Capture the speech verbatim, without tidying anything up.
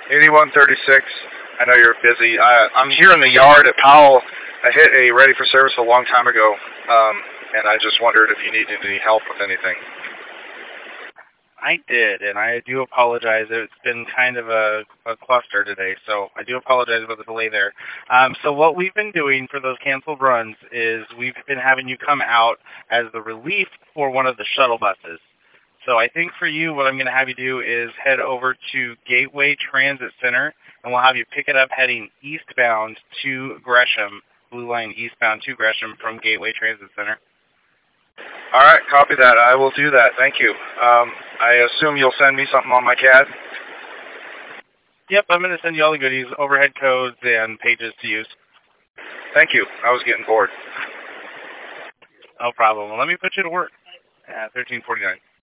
eighty-one thirty-six. I know you're busy. I, I'm here in the yard at Powell. I hit a ready for service a long time ago, um, and I just wondered if you needed any help with anything. I did, and I do apologize. It's been kind of a, a cluster today, so I do apologize about the delay there. Um, so what we've been doing for those canceled runs is we've been having you come out as the relief for one of the shuttle buses. So I think for you, what I'm going to have you do is head over to Gateway Transit Center, and we'll have you pick it up heading eastbound to Gresham, Blue Line eastbound to Gresham from Gateway Transit Center. All right, copy that. I will do that. Thank you. Um, I assume you'll send me something on my C A D? Yep, I'm going to send you all the goodies, overhead codes, and pages to use. Thank you. I was getting bored. No problem. Well, let me put you to work at thirteen forty-nine.